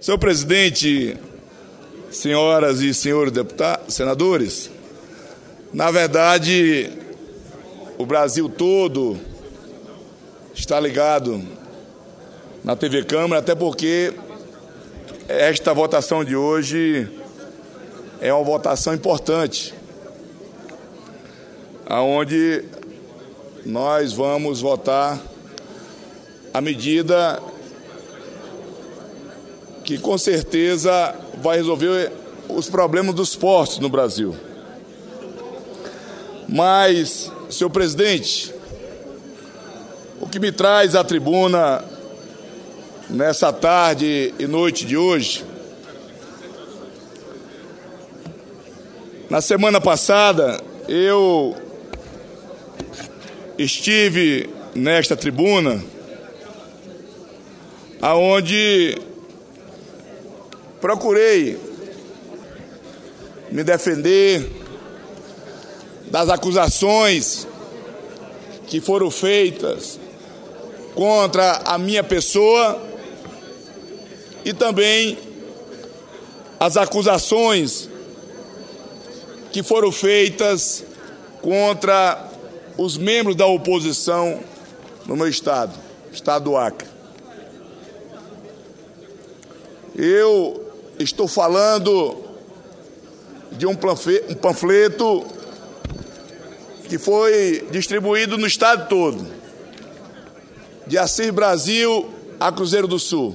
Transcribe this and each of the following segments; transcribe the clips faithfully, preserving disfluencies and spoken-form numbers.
Senhor presidente, senhoras e senhores deputados, senadores, na verdade, o Brasil todo está ligado na T V Câmara, até porque esta votação de hoje é uma votação importante, aonde nós vamos votar a medida que com certeza vai resolver os problemas dos portos no Brasil. Mas, senhor presidente, o que me traz à tribuna nessa tarde e noite de hoje, na semana passada eu estive nesta tribuna aonde procurei me defender das acusações que foram feitas contra a minha pessoa e também as acusações que foram feitas contra os membros da oposição no meu estado, estado do Acre. Eu estou falando de um panfleto que foi distribuído no estado todo, de Assis Brasil a Cruzeiro do Sul.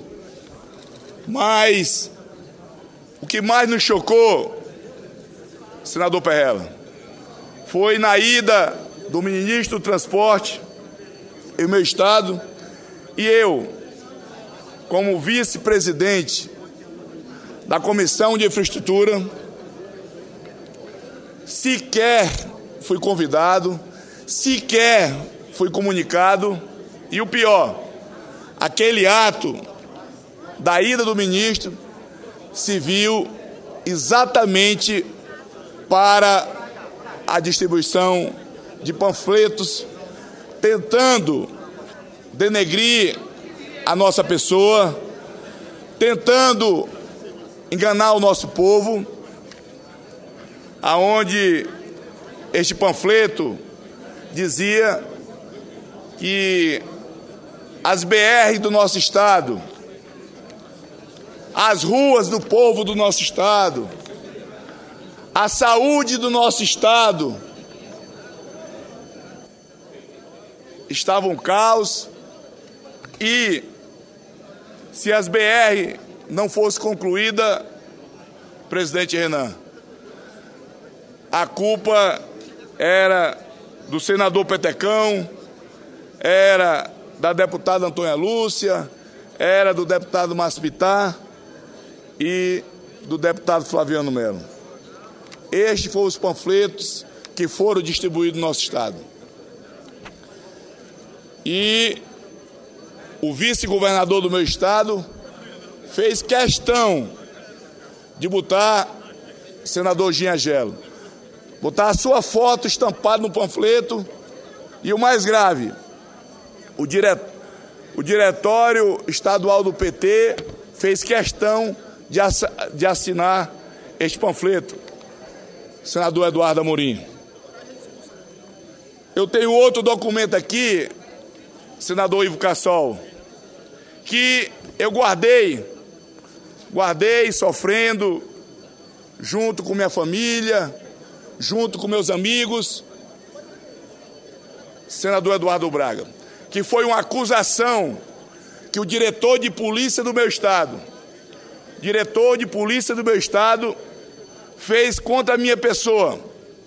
Mas o que mais nos chocou, senador Perrella, foi na ida do ministro do Transporte em meu estado e eu, como vice-presidente da Comissão de Infraestrutura, sequer fui convidado, sequer fui comunicado, e o pior, aquele ato da ida do ministro se viu exatamente para a distribuição de panfletos, tentando denegrir a nossa pessoa, tentando enganar o nosso povo, aonde este panfleto dizia que as B R do nosso estado, as ruas do povo do nosso estado, a saúde do nosso estado estavam um caos e se as B R não fosse concluída, presidente Renan, a culpa era do senador Petecão, era da deputada Antônia Lúcia, era do deputado Márcio Bittar e do deputado Flaviano Melo. Estes foram os panfletos que foram distribuídos no nosso estado. E o vice-governador do meu estado fez questão de botar, senador Giangelo, botar a sua foto estampada no panfleto e o mais grave, o, dire... o diretório estadual do P T fez questão de, ass... de assinar este panfleto, senador Eduardo Amorim. Eu tenho outro documento aqui, senador Ivo Cassol, que eu guardei, guardei sofrendo, junto com minha família, junto com meus amigos, senador Eduardo Braga, que foi uma acusação que o diretor de polícia do meu estado, diretor de polícia do meu estado, fez contra a minha pessoa,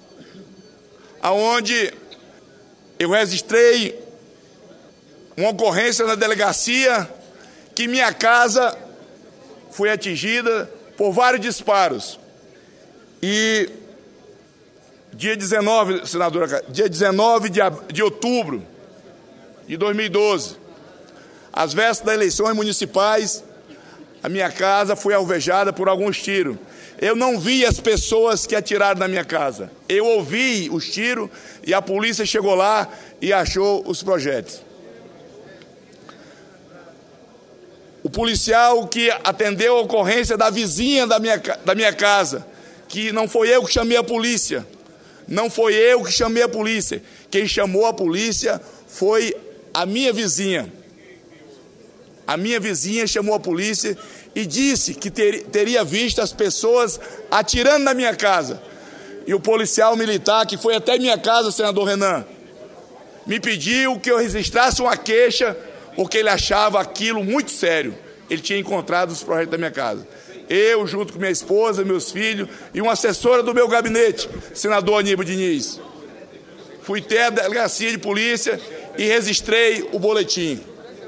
aonde eu registrei uma ocorrência na delegacia que minha casa foi atingida por vários disparos. E dia dezenove, senadora, dia dezenove de, de outubro de dois mil e doze, às vésperas das eleições municipais, a minha casa foi alvejada por alguns tiros. Eu não vi as pessoas que atiraram na minha casa. Eu ouvi os tiros e a polícia chegou lá e achou os projéteis. O o policial que atendeu a ocorrência da vizinha da minha, da minha casa, que não foi eu que chamei a polícia, não foi eu que chamei a polícia, quem chamou a polícia foi a minha vizinha. A minha vizinha chamou a polícia e disse que ter, teria visto as pessoas atirando na minha casa. E o policial militar, que foi até minha casa, senador Renan, me pediu que eu registrasse uma queixa, porque ele achava aquilo muito sério. Ele tinha encontrado os projetos da minha casa. Eu, junto com minha esposa, meus filhos e uma assessora do meu gabinete, senador Aníbal Diniz, fui até a delegacia de polícia e registrei o boletim.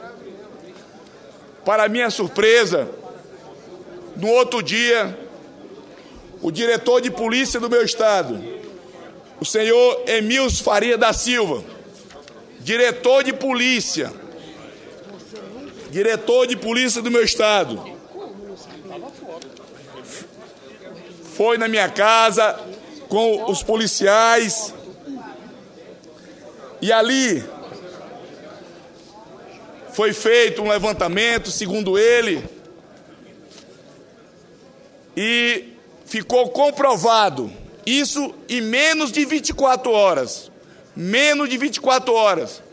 Para minha surpresa, no outro dia, o diretor de polícia do meu estado, o senhor Emílio Faria da Silva, diretor de polícia, diretor de polícia do meu estado, foi na minha casa com os policiais e ali foi feito um levantamento, segundo ele, e ficou comprovado, isso em menos de vinte e quatro horas, menos de vinte e quatro horas,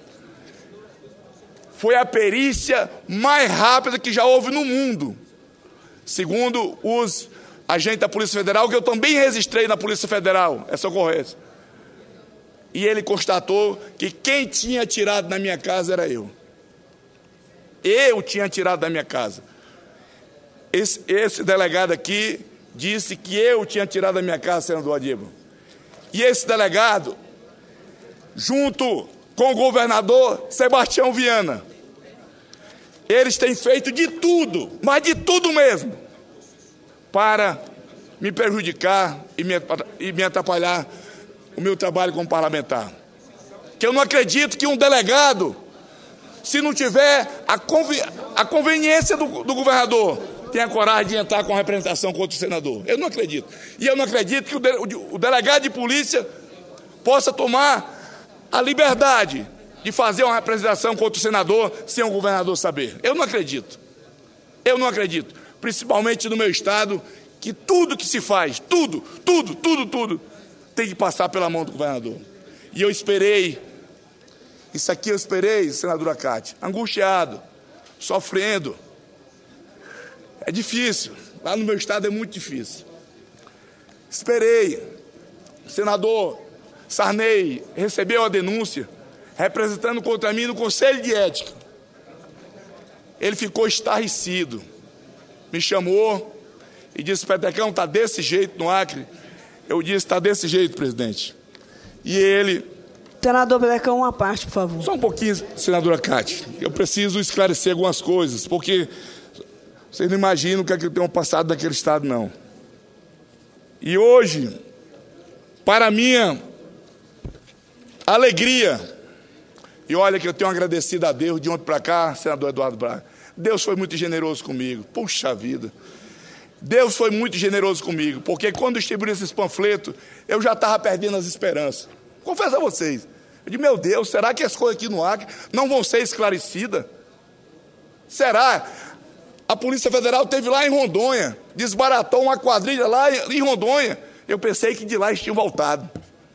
foi a perícia mais rápida que já houve no mundo, segundo os agentes da Polícia Federal, que eu também registrei na Polícia Federal, essa ocorrência. E ele constatou que quem tinha atirado na minha casa era eu. Eu tinha atirado da minha casa. Esse, esse delegado aqui disse que eu tinha atirado da minha casa, senador Aníbal. E esse delegado, junto com o governador Sebastião Viana, eles têm feito de tudo, mas de tudo mesmo, para me prejudicar e me, e me atrapalhar o meu trabalho como parlamentar. Que eu não acredito que um delegado, se não tiver a, convi a conveniência do, do governador, tenha coragem de entrar com a representação contra o senador. Eu não acredito. E eu não acredito que o, de o delegado de polícia possa tomar a liberdade de fazer uma representação contra o senador sem o governador saber. Eu não acredito. Eu não acredito. Principalmente no meu estado, que tudo que se faz, tudo, tudo, tudo, tudo, tem que passar pela mão do governador. E eu esperei, isso aqui eu esperei, senadora Cátia, angustiado, sofrendo. É difícil, lá no meu estado é muito difícil. Esperei, o senador Sarney recebeu a denúncia, representando contra mim no Conselho de Ética. Ele ficou estarrecido, me chamou e disse: Petecão, está desse jeito no Acre? Eu disse: está desse jeito, presidente. E ele... Senador Petecão, uma parte, por favor. Só um pouquinho, senadora Cátia. Eu preciso esclarecer algumas coisas, porque vocês não imaginam o que é que eu tenho passado daquele estado, não. E hoje, para minha alegria, e olha que eu tenho agradecido a Deus de ontem para cá, senador Eduardo Braga, Deus foi muito generoso comigo. Puxa vida. Deus foi muito generoso comigo, porque quando eu distribuí esses panfletos, eu já estava perdendo as esperanças. Confesso a vocês. Eu disse: meu Deus, será que as coisas aqui no Acre não vão ser esclarecidas? Será? A Polícia Federal esteve lá em Rondônia, desbaratou uma quadrilha lá em Rondônia. Eu pensei que de lá eles tinham voltado.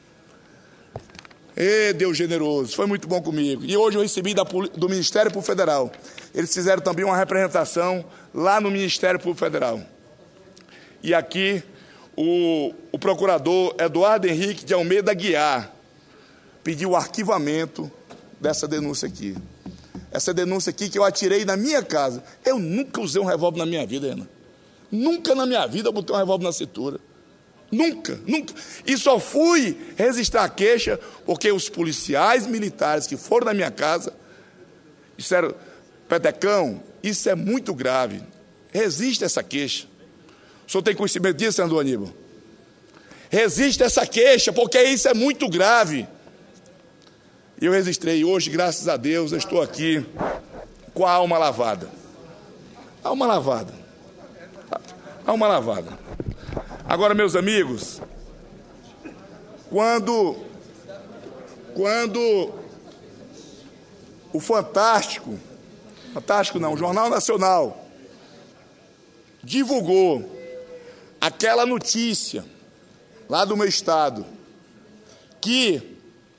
Ê, Deus generoso, foi muito bom comigo. E hoje eu recebi da, do Ministério Público Federal. Eles fizeram também uma representação lá no Ministério Público Federal. E aqui o, o procurador Eduardo Henrique de Almeida Guiar pediu o arquivamento dessa denúncia aqui. Essa denúncia aqui que eu atirei na minha casa. Eu nunca usei um revólver na minha vida, Ana. Nunca na minha vida eu botei um revólver na cintura. Nunca, nunca. E só fui registrar a queixa porque os policiais militares que foram na minha casa disseram: Petecão, isso é muito grave. Resiste essa queixa. O senhor tem conhecimento disso, senador Aníbal? Resiste essa queixa, porque isso é muito grave. E eu registrei. Hoje, graças a Deus, eu estou aqui com a alma lavada. Alma lavada. Alma lavada. Agora, meus amigos, quando, quando o Fantástico, Fantástico não, o Jornal Nacional, divulgou aquela notícia lá do meu estado, que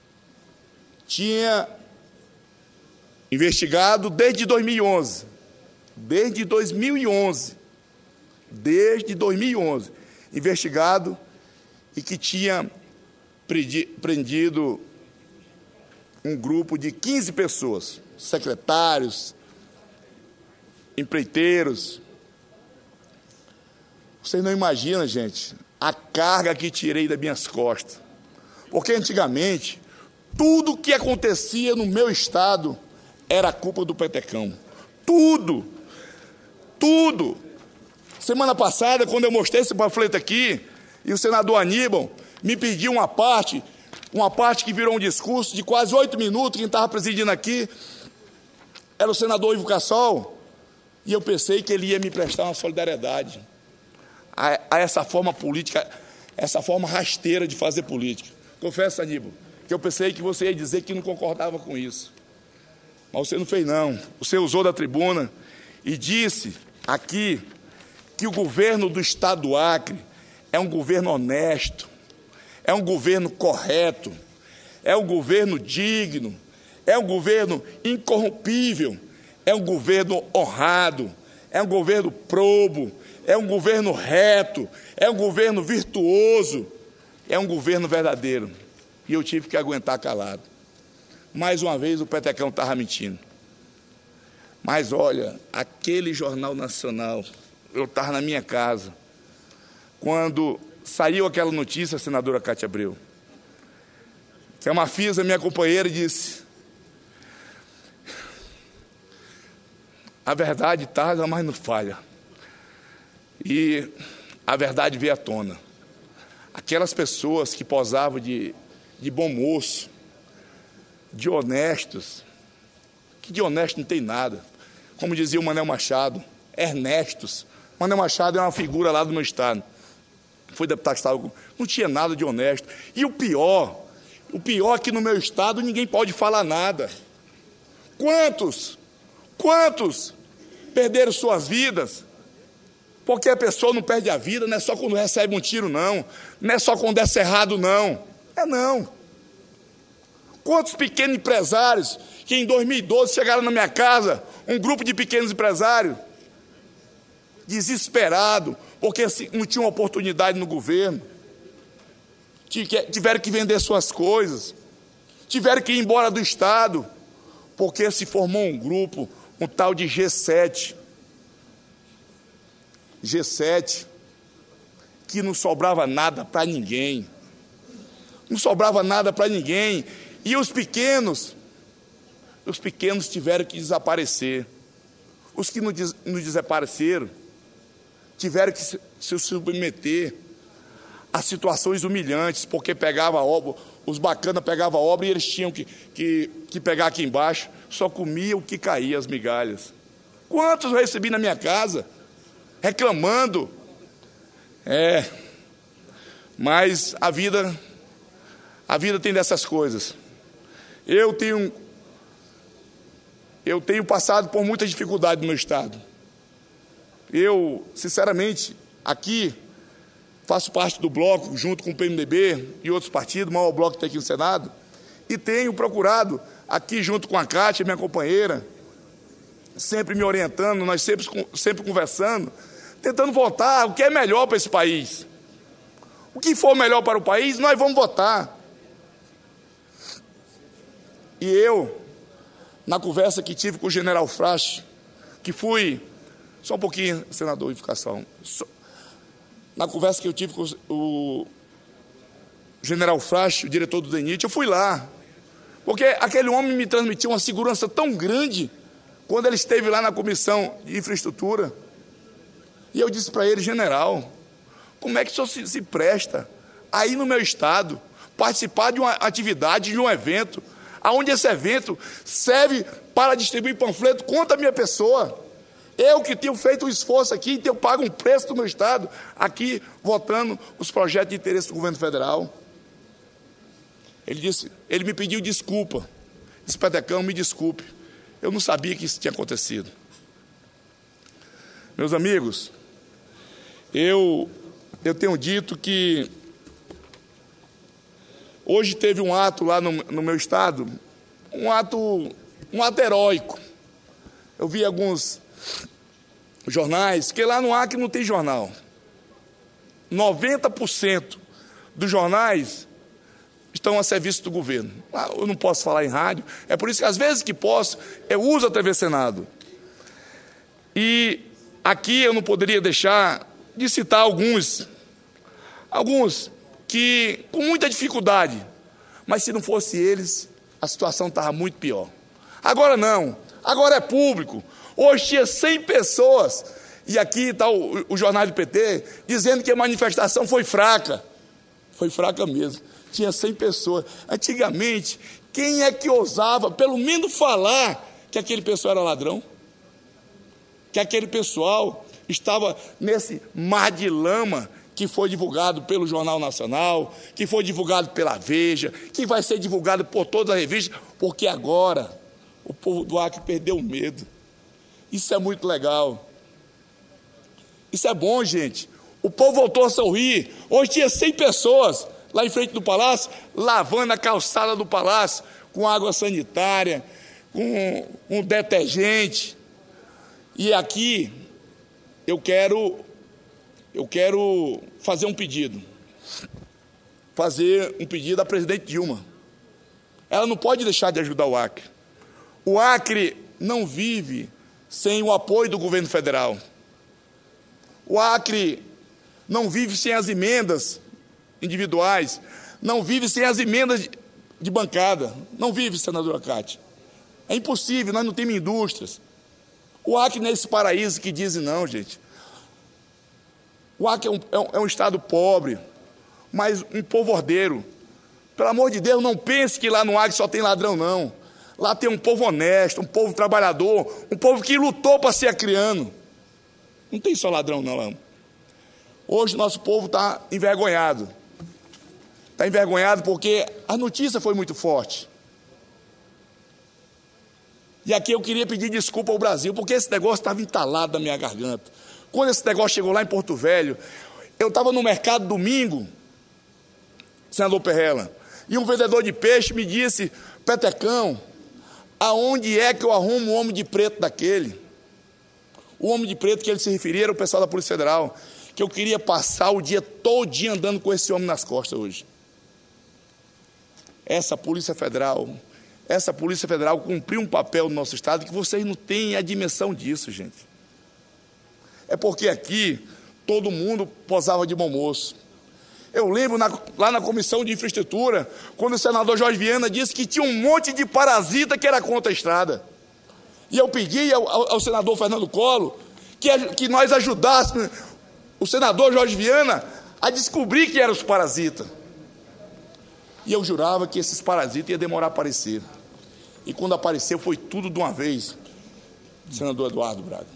tinha investigado desde dois mil e onze, desde dois mil e onze, desde dois mil e onze, investigado, e que tinha prendido um grupo de quinze pessoas, secretários, empreiteiros. Vocês não imaginam, gente, a carga que tirei das minhas costas. Porque antigamente, tudo que acontecia no meu estado era culpa do Petecão. Tudo. Tudo. Semana passada, quando eu mostrei esse panfleto aqui, e o senador Aníbal me pediu uma parte, uma parte que virou um discurso de quase oito minutos, quem estava presidindo aqui era o senador Ivo Cassol, e eu pensei que ele ia me prestar uma solidariedade a, a essa forma política, essa forma rasteira de fazer política. Confesso, Aníbal, que eu pensei que você ia dizer que não concordava com isso. Mas você não fez, não. Você usou da tribuna e disse aqui que o governo do estado do Acre é um governo honesto, é um governo correto, é um governo digno, é um governo incorrompível, é um governo honrado, é um governo probo, é um governo reto, é um governo virtuoso, é um governo verdadeiro. E eu tive que aguentar calado. Mais uma vez o Petecão estava mentindo. Mas olha, aquele Jornal Nacional, eu estava na minha casa, quando saiu aquela notícia, a senadora Cátia Abreu, que a Mafisa, minha companheira, disse: a verdade tarda, mas não falha. E a verdade veio à tona. Aquelas pessoas que posavam de, de bom moço, de honestos, que de honesto não tem nada. Como dizia o Manel Machado, Ernestos. Manel Machado é uma figura lá do meu estado. Foi deputado estadual, não tinha nada de honesto. E o pior, o pior é que no meu estado ninguém pode falar nada. Quantos, quantos perderam suas vidas? Porque a pessoa não perde a vida, não é só quando recebe um tiro, não. Não é só quando é cerrado, não. É não. Quantos pequenos empresários que em dois mil e doze chegaram na minha casa, um grupo de pequenos empresários, desesperado, porque não tinham oportunidade no governo, tiveram que vender suas coisas, tiveram que ir embora do estado, porque se formou um grupo, um tal de G sete, G sete, que não sobrava nada para ninguém, não sobrava nada para ninguém, e os pequenos, os pequenos tiveram que desaparecer, os que não, des, não desapareceram, tiveram que se, se submeter a situações humilhantes, porque pegava a obra, os bacanas pegavam a obra e eles tinham que, que, que pegar aqui embaixo, só comia o que caía, as migalhas. Quantos eu recebi na minha casa, reclamando? É, mas a vida, a vida tem dessas coisas. Eu tenho, eu tenho passado por muita dificuldade no meu estado. Eu, sinceramente, aqui faço parte do bloco, junto com o P M D B e outros partidos, o maior bloco que tem aqui no Senado, e tenho procurado, aqui junto com a Cátia, minha companheira, sempre me orientando, nós sempre, sempre conversando, tentando votar o que é melhor para esse país. O que for melhor para o país, nós vamos votar. E eu, na conversa que tive com o general Frasche, que fui, só um pouquinho, senador Ivo Cassol, na conversa que eu tive com o general Frasche, o diretor do D E N I T, eu fui lá, porque aquele homem me transmitiu uma segurança tão grande, quando ele esteve lá na comissão de infraestrutura, e eu disse para ele: general, como é que o senhor se, se presta aí no meu estado, participar de uma atividade, de um evento, onde esse evento serve para distribuir panfleto contra a minha pessoa? Eu que tenho feito um esforço aqui, eu pago um preço do meu estado, aqui votando os projetos de interesse do governo federal. Ele disse, ele me pediu desculpa. Disse: Petecão, me desculpe, eu não sabia que isso tinha acontecido. Meus amigos, Eu, eu tenho dito que hoje teve um ato lá no, no meu estado, um ato, um ato heróico. Eu vi alguns jornais, que lá no Acre não tem jornal. noventa por cento dos jornais estão a serviço do governo. Eu não posso falar em rádio, é por isso que às vezes que posso, eu uso a T V Senado. E aqui eu não poderia deixar de citar alguns, alguns que com muita dificuldade, mas se não fosse eles, a situação estava muito pior. Agora não, agora é público. Hoje tinha cem pessoas, e aqui está o, o jornal do P T, dizendo que a manifestação foi fraca. Foi fraca mesmo, tinha cem pessoas. Antigamente, quem é que ousava, pelo menos falar que aquele pessoal era ladrão? Que aquele pessoal estava nesse mar de lama que foi divulgado pelo Jornal Nacional, que foi divulgado pela Veja, que vai ser divulgado por todas as revistas, porque agora o povo do Acre perdeu o medo. Isso é muito legal. Isso é bom, gente. O povo voltou a sorrir. Hoje tinha cem pessoas lá em frente do palácio, lavando a calçada do palácio, com água sanitária, com um detergente. E aqui eu quero, eu quero fazer um pedido. Fazer um pedido à presidente Dilma. Ela não pode deixar de ajudar o Acre. O Acre não vive sem o apoio do governo federal. O Acre não vive sem as emendas individuais, não vive sem as emendas de bancada, não vive, senadora Cátia. É impossível, nós não temos indústrias. O Acre não é esse paraíso que dizem não, gente. O Acre é um, é um, é um estado pobre, mas um povo ordeiro. Pelo amor de Deus, não pense que lá no Acre só tem ladrão, não. Lá tem um povo honesto, um povo trabalhador, um povo que lutou para ser acriano. Não tem só ladrão, não. Hoje nosso povo está envergonhado. Está envergonhado porque a notícia foi muito forte. E aqui eu queria pedir desculpa ao Brasil, porque esse negócio estava entalado na minha garganta. Quando esse negócio chegou lá em Porto Velho, eu estava no mercado domingo, senador Perrella, e um vendedor de peixe me disse: Petecão, aonde é que eu arrumo um homem de preto daquele? O homem de preto que ele se referia era o pessoal da Polícia Federal, que eu queria passar o dia todinho andando com esse homem nas costas hoje. Essa Polícia Federal, essa Polícia Federal cumpriu um papel no nosso estado que vocês não têm a dimensão disso, gente. É porque aqui todo mundo posava de bom moço. Eu lembro na, lá na Comissão de Infraestrutura, quando o senador Jorge Viana disse que tinha um monte de parasita que era contra a estrada. E eu pedi ao, ao, ao senador Fernando Collor que, que nós ajudássemos o senador Jorge Viana a descobrir que eram os parasitas. E eu jurava que esses parasitas iam demorar a aparecer. E quando apareceu, foi tudo de uma vez, senador Eduardo Braga.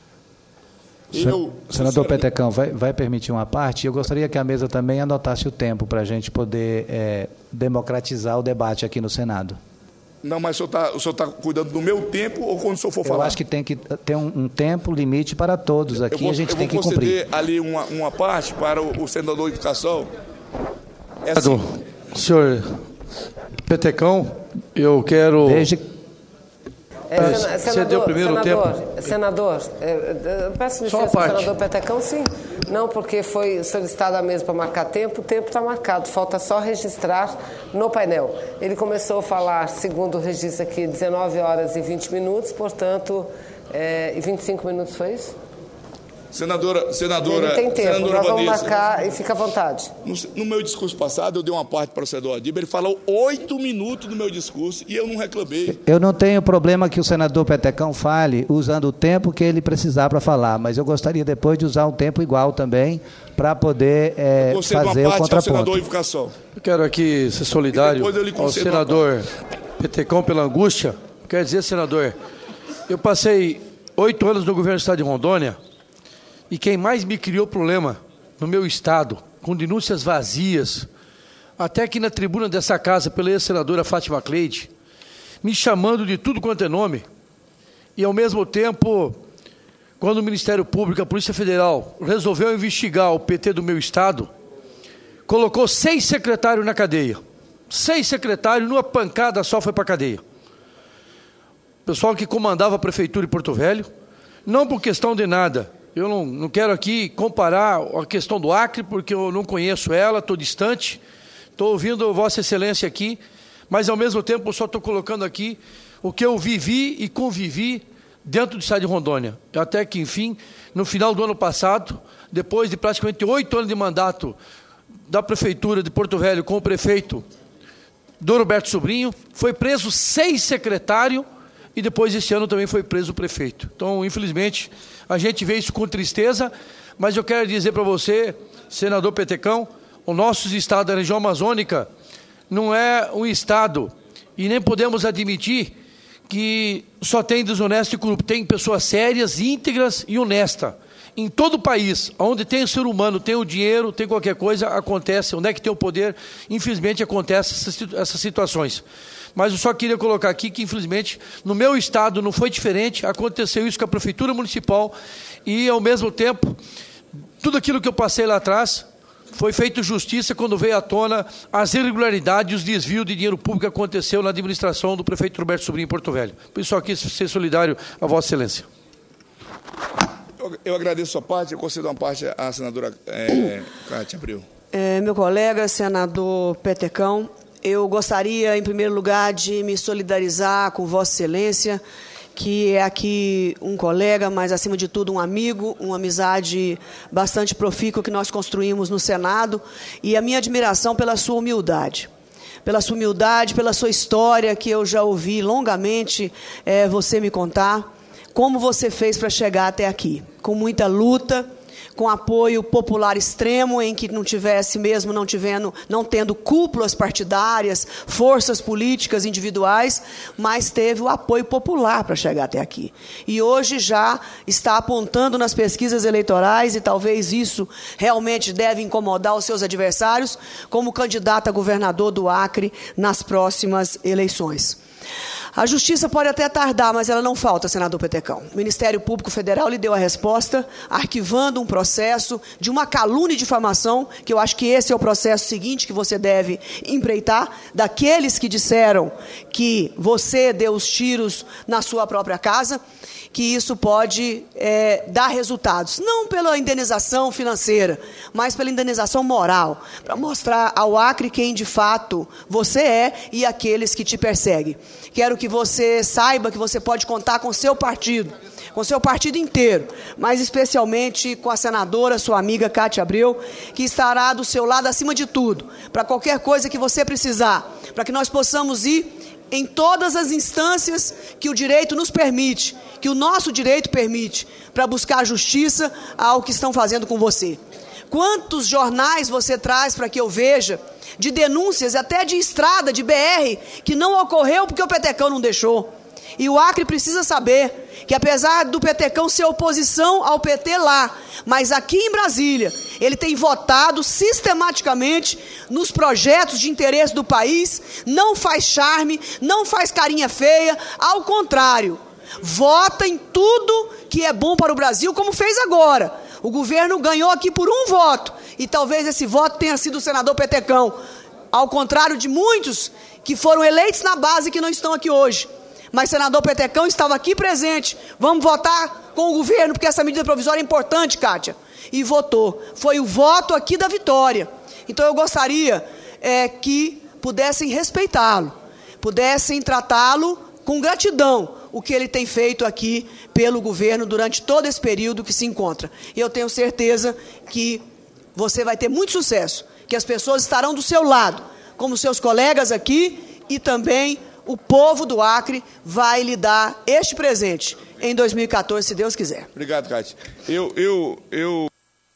Eu, senador Petecão, vai, vai permitir uma parte? Eu gostaria que a mesa também anotasse o tempo para a gente poder é, democratizar o debate aqui no Senado. Não, mas o senhor está cuidando do meu tempo ou quando o senhor for falar? Eu acho que tem que ter um, um tempo limite para todos aqui, vou, a gente tem que cumprir. Eu vou conceder ali uma, uma parte para o, o senador Educação. É assim. Senhor Petecão, eu quero... Desde... É, sen senador, deu o primeiro senador, tempo? Senador, é, peço licença, senador Petecão, sim. Não, porque foi solicitado a mesa para marcar tempo, o tempo está marcado, falta só registrar no painel. Ele começou a falar, segundo o registro aqui, dezenove horas e vinte minutos, portanto, é, e vinte e cinco minutos foi isso? Senadora, senadora, Ele tem tempo, senadora nós vamos Vanessa, marcar e fica à vontade. No, no meu discurso passado, eu dei uma parte para o senador Adíber, ele falou oito minutos do meu discurso e eu não reclamei. Eu não tenho problema que o senador Petecão fale usando o tempo que ele precisar para falar, mas eu gostaria depois de usar um tempo igual também para poder é, fazer o contraponto. Senador Ivo Cassol. Eu quero aqui ser solidário ao senador Petecão pela angústia. Quer dizer, senador, eu passei oito anos no governo do estado de Rondônia. E quem mais me criou problema no meu estado, com denúncias vazias, até aqui na tribuna dessa casa, pela ex-senadora Fátima Cleide, me chamando de tudo quanto é nome, e ao mesmo tempo quando o Ministério Público, a Polícia Federal, resolveu investigar o P T do meu estado, colocou seis secretários na cadeia. Seis secretários, numa pancada só, foi para a cadeia. Pessoal que comandava a Prefeitura de Porto Velho, não por questão de nada. Eu não, não quero aqui comparar a questão do Acre, porque eu não conheço ela, estou distante, estou ouvindo Vossa Excelência aqui, mas ao mesmo tempo eu só estou colocando aqui o que eu vivi e convivi dentro do estado de Rondônia. Até que, enfim, no final do ano passado, depois de praticamente oito anos de mandato da Prefeitura de Porto Velho com o prefeito Doroberto Sobrinho, foi preso seis secretários e depois esse ano também foi preso o prefeito. Então, infelizmente, a gente vê isso com tristeza, mas eu quero dizer para você, senador Petecão, o nosso estado da região amazônica não é um estado, e nem podemos admitir que só tem desonesto e corrupto, tem pessoas sérias, íntegras e honestas. Em todo o país, onde tem o ser humano, tem o dinheiro, tem qualquer coisa, acontece. Onde é que tem o poder, infelizmente, acontecem essas, essas situações. Mas eu só queria colocar aqui que, infelizmente, no meu estado não foi diferente, aconteceu isso com a Prefeitura Municipal e, ao mesmo tempo, tudo aquilo que eu passei lá atrás, foi feito justiça quando veio à tona as irregularidades e os desvios de dinheiro público que aconteceu na administração do prefeito Roberto Sobrinho em Porto Velho. Por isso, aqui, ser solidário a Vossa Excelência. Eu, eu agradeço a sua parte, eu concedo uma parte à senadora é, Cátia Abreu. É, meu colega, senador Petecão, eu gostaria, em primeiro lugar, de me solidarizar com Vossa Excelência, que é aqui um colega, mas, acima de tudo, um amigo, uma amizade bastante profícua que nós construímos no Senado, e a minha admiração pela sua humildade. Pela sua humildade, pela sua história, que eu já ouvi longamente é, você me contar, como você fez para chegar até aqui, com muita luta, com apoio popular extremo, em que não tivesse mesmo, não, tivendo, não tendo cúpulas partidárias, forças políticas individuais, mas teve o apoio popular para chegar até aqui. E hoje já está apontando nas pesquisas eleitorais, e talvez isso realmente deve incomodar os seus adversários, como candidato a governador do Acre nas próximas eleições. A justiça pode até tardar, mas ela não falta, senador Petecão. O Ministério Público Federal lhe deu a resposta, arquivando um processo de uma calúnia e difamação, que eu acho que esse é o processo seguinte que você deve empreitar, daqueles que disseram que você deu os tiros na sua própria casa, que isso pode é, dar resultados, não pela indenização financeira, mas pela indenização moral, para mostrar ao Acre quem de fato você é e aqueles que te perseguem. Quero que você saiba que você pode contar com o seu partido, com o seu partido inteiro, mas especialmente com a senadora, sua amiga Cátia Abreu, que estará do seu lado acima de tudo, para qualquer coisa que você precisar, para que nós possamos ir em todas as instâncias que o direito nos permite, que o nosso direito permite, para buscar justiça ao que estão fazendo com você. Quantos jornais você traz para que eu veja de denúncias, até de estrada, de B R, que não ocorreu porque o Petecão não deixou? E o Acre precisa saber que, apesar do Petecão ser oposição ao P T lá, mas aqui em Brasília, ele tem votado sistematicamente nos projetos de interesse do país, não faz charme, não faz carinha feia, ao contrário, vota em tudo que é bom para o Brasil, como fez agora. O governo ganhou aqui por um voto, e talvez esse voto tenha sido o senador Petecão, ao contrário de muitos que foram eleitos na base e que não estão aqui hoje. Mas senador Petecão estava aqui presente. Vamos votar com o governo, porque essa medida provisória é importante, Cátia. E votou. Foi o voto aqui da vitória. Então eu gostaria é, que pudessem respeitá-lo, pudessem tratá-lo com gratidão, o que ele tem feito aqui pelo governo durante todo esse período que se encontra. E eu tenho certeza que você vai ter muito sucesso, que as pessoas estarão do seu lado, como seus colegas aqui, e também o povo do Acre vai lhe dar este presente em dois mil e quatorze, se Deus quiser. Obrigado, Cátia. Eu, eu, eu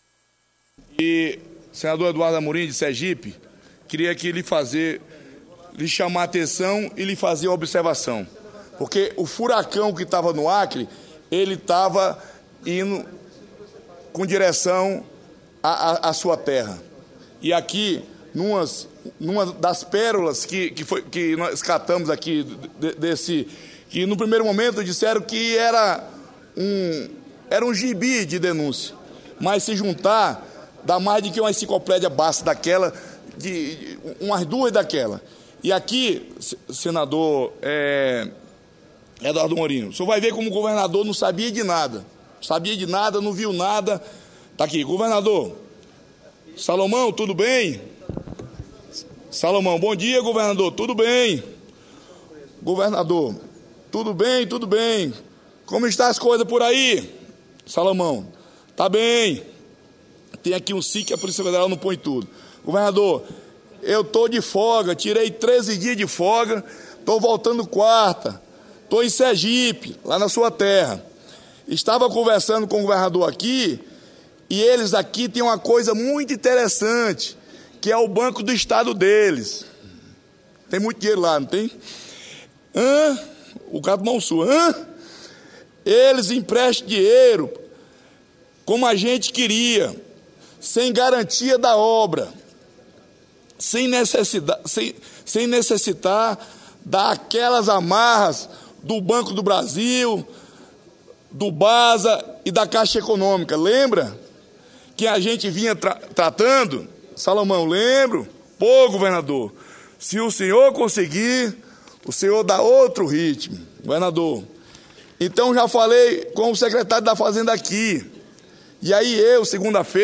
e senador Eduardo Amorim, de Sergipe, queria aqui lhe fazer, lhe chamar a atenção e lhe fazer uma observação. Porque o furacão que estava no Acre, ele estava indo com direção à, à, à sua terra. E aqui, numas, numa das pérolas que, que, foi, que nós catamos aqui, de, desse, que no primeiro momento disseram que era um, era um gibi de denúncia. Mas se juntar, dá mais do que uma enciclopédia basta daquela, de, de, umas duas daquela. E aqui, senador é, Eduardo Morinho, o senhor vai ver como o governador não sabia de nada. Não sabia de nada, não viu nada. Está aqui, governador. Salomão, tudo bem? Salomão, bom dia, governador, tudo bem? Governador, tudo bem, tudo bem. Como estão as coisas por aí? Salomão, tá bem. Tem aqui um S I C que a Polícia Federal não põe tudo. Governador, eu tô de folga, tirei treze dias de folga, tô voltando quarta, tô em Sergipe, lá na sua terra. Estava conversando com o governador aqui, e eles aqui têm uma coisa muito interessante, que é o banco do estado deles. Tem muito dinheiro lá, não tem? Hã? O Capitão Sul, hã? Eles emprestam dinheiro como a gente queria, sem garantia da obra, sem necessidade, sem, sem necessitar daquelas amarras do Banco do Brasil, do BASA e da Caixa Econômica. Lembra que a gente vinha tra tratando? Salomão, lembro? Pô, governador, se o senhor conseguir, o senhor dá outro ritmo, governador. Então já falei com o secretário da Fazenda aqui. E aí eu, segunda-feira,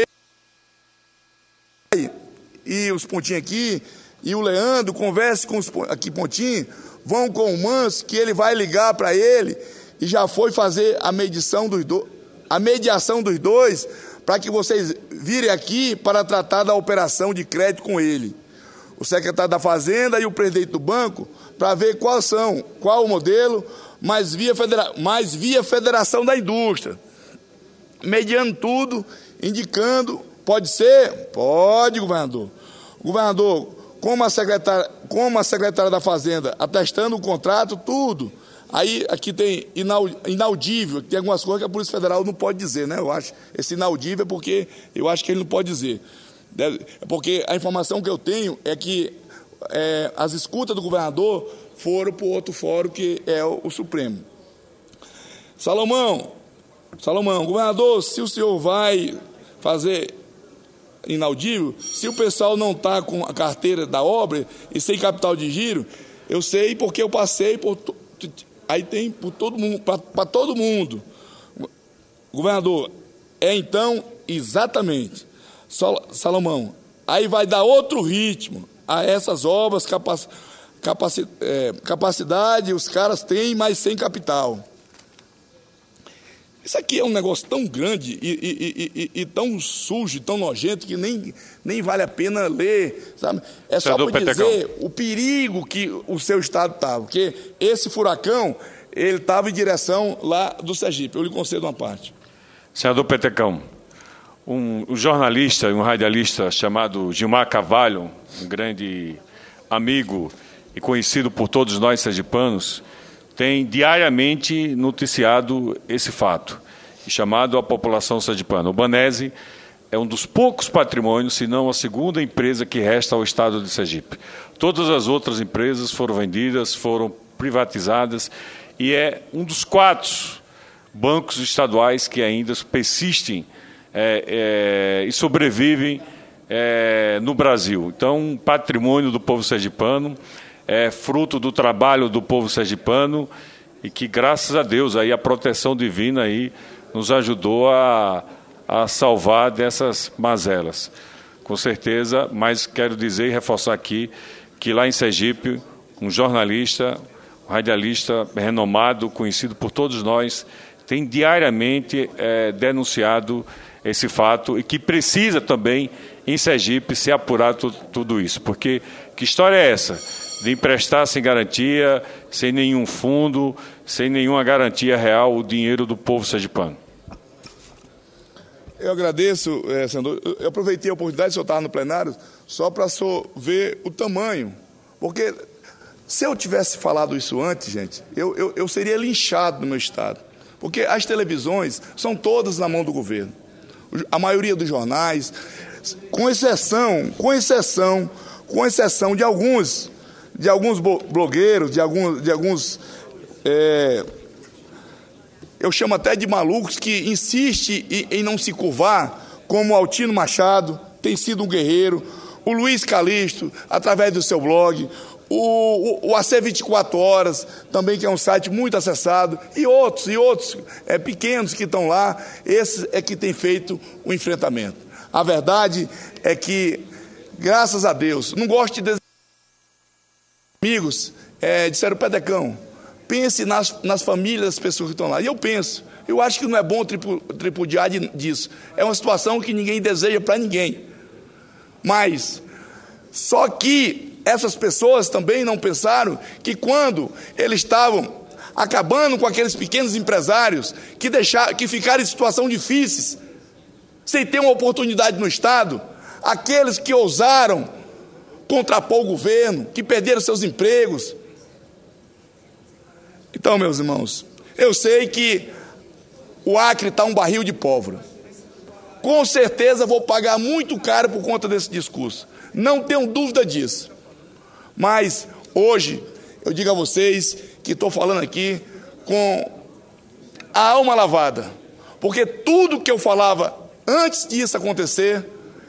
e os pontinhos aqui, e o Leandro, converse com os aqui pontinhos, vão com o Manso, que ele vai ligar para ele, e já foi fazer a medição dos do, a mediação dos dois, para que vocês virem aqui para tratar da operação de crédito com ele. O secretário da Fazenda e o presidente do banco, para ver quais são, qual o modelo, mas via, federa mas via Federação da Indústria. Mediando tudo, indicando, pode ser? Pode, governador. Governador, como a secretária, como a secretária da Fazenda, atestando o contrato, tudo. Aí aqui tem inaudível, tem algumas coisas que a Polícia Federal não pode dizer, né? Eu acho, esse inaudível é porque eu acho que ele não pode dizer. É porque a informação que eu tenho é que é, as escutas do governador foram para o outro fórum, que é o, o Supremo. Salomão, Salomão, governador, se o senhor vai fazer inaudível, se o pessoal não está com a carteira da obra e sem capital de giro, eu sei porque eu passei por... Aí tem por todo mundo, para todo mundo. Governador, é então exatamente, Salomão, aí vai dar outro ritmo a essas obras, capac, capaci, é, capacidade, os caras têm, mas sem capital. Isso aqui é um negócio tão grande e, e, e, e, e tão sujo, tão nojento, que nem, nem vale a pena ler, sabe? É só para dizer o perigo que o seu estado estava, porque esse furacão, ele estava em direção lá do Sergipe. Eu lhe concedo uma parte. Senador Petecão, um, um jornalista e um radialista chamado Gilmar Carvalho, um grande amigo e conhecido por todos nós sergipanos, tem diariamente noticiado esse fato, e chamado a população sergipana. O Banese é um dos poucos patrimônios, se não a segunda empresa que resta ao estado de Sergipe. Todas as outras empresas foram vendidas, foram privatizadas, e é um dos quatro bancos estaduais que ainda persistem é, é, e sobrevivem é, no Brasil. Então, um patrimônio do povo sergipano, é fruto do trabalho do povo sergipano, e que, graças a Deus, aí a proteção divina aí nos ajudou a, a salvar dessas mazelas. Com certeza, mas quero dizer e reforçar aqui que lá em Sergipe, um jornalista, um radialista renomado, conhecido por todos nós, tem diariamente é, denunciado esse fato, e que precisa também, em Sergipe, ser apurado tudo isso. Porque que história é essa? De emprestar sem garantia, sem nenhum fundo, sem nenhuma garantia real, o dinheiro do povo sergipano. Eu agradeço, eh, senador. Eu aproveitei a oportunidade de senhor estar no plenário só para só ver o tamanho. Porque se eu tivesse falado isso antes, gente, eu, eu, eu seria linchado no meu estado. Porque as televisões são todas na mão do governo. A maioria dos jornais, com exceção, com exceção, com exceção de alguns... de alguns blogueiros, de alguns, de alguns é, eu eu chamo até de malucos, que insiste em, em não se curvar, como o Altino Machado, tem sido um guerreiro, o Luiz Calixto, através do seu blog, o, o, o A C vinte e quatro horas, também, que é um site muito acessado, e outros, e outros é, pequenos que estão lá, esses é que tem feito o enfrentamento. A verdade é que, graças a Deus, não gosto de dizer... Amigos, é, disseram, Petecão, pense nas, nas famílias das pessoas que estão lá. E eu penso, eu acho que não é bom tripu, tripudiar de, disso. É uma situação que ninguém deseja para ninguém. Mas, só que essas pessoas também não pensaram que quando eles estavam acabando com aqueles pequenos empresários que, deixaram, que ficaram em situação difíceis, sem ter uma oportunidade no Estado, aqueles que ousaram contrapor o governo, que perderam seus empregos. Então, meus irmãos, eu sei que o Acre está um barril de pólvora. Com certeza vou pagar muito caro por conta desse discurso. Não tenho dúvida disso. Mas, hoje, eu digo a vocês que estou falando aqui com a alma lavada. Porque tudo que eu falava antes disso acontecer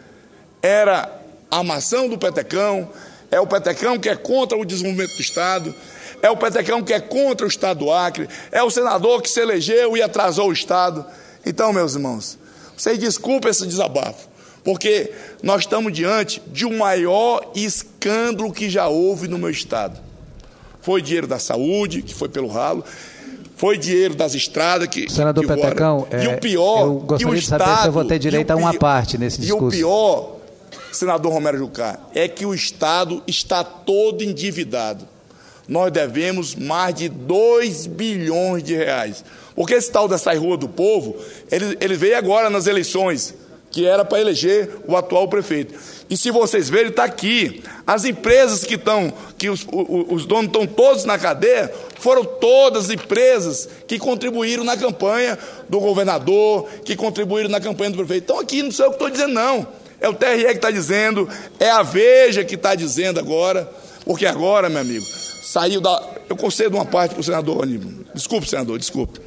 era a maçã do Petecão, é o Petecão que é contra o desenvolvimento do Estado, é o Petecão que é contra o Estado do Acre, é o senador que se elegeu e atrasou o Estado. Então, meus irmãos, vocês desculpem esse desabafo, porque nós estamos diante de um maior escândalo que já houve no meu Estado. Foi dinheiro da saúde, que foi pelo ralo, foi dinheiro das estradas que... Senador que Petecão, é, e o pior, eu gostaria de saber Estado, se eu vou ter direito a uma parte nesse discurso. E o pior, senador Romero Jucá, é que o Estado está todo endividado. Nós devemos mais de dois bilhões de reais. Porque esse tal dessa Rua do Povo, ele, ele veio agora nas eleições, que era para eleger o atual prefeito. E se vocês verem, está aqui. As empresas que estão, que os, os, os donos estão todos na cadeia, foram todas empresas que contribuíram na campanha do governador, que contribuíram na campanha do prefeito. Então aqui não sou eu que estou dizendo, não. É o T R E que está dizendo, é a Veja que está dizendo agora, porque agora, meu amigo, saiu da... Eu concedo uma parte para o senador Aníbal. Desculpe, senador, desculpe.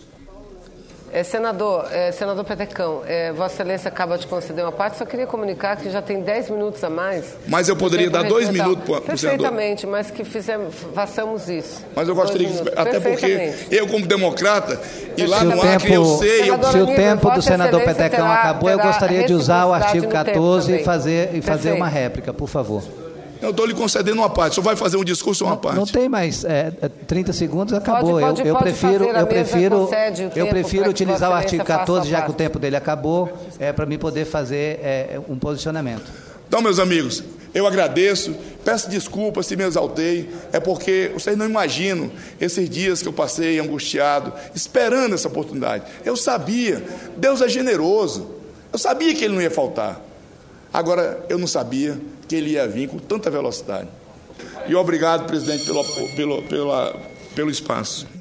É, senador, é, senador Petecão, é, Vossa Excelência acaba de conceder uma parte, só queria comunicar que já tem dez minutos a mais. Mas eu poderia dar dois minutos para o senador. Perfeitamente, mas que fizemos, façamos isso. Mas eu gostaria que... Até porque eu, como democrata, e lá no Acre eu sei... Senador, se o tempo do senador Petecão terá, acabou, terá eu gostaria de usar o artigo quatorze e fazer, e fazer uma réplica, por favor. Eu estou lhe concedendo uma parte. Só vai fazer um discurso ou uma parte? Não tem mais. É, trinta segundos, acabou. Pode, pode, eu, eu pode prefiro, eu prefiro, eu prefiro utilizar o artigo quatorze, já que o tempo dele acabou, é, para mim poder fazer é, um posicionamento. Então, meus amigos, eu agradeço, peço desculpas se me exaltei, é porque vocês não imaginam esses dias que eu passei angustiado, esperando essa oportunidade. Eu sabia, Deus é generoso, eu sabia que Ele não ia faltar. Agora, eu não sabia que ele ia vir com tanta velocidade. E obrigado, presidente, pelo, pelo, pela, pelo espaço.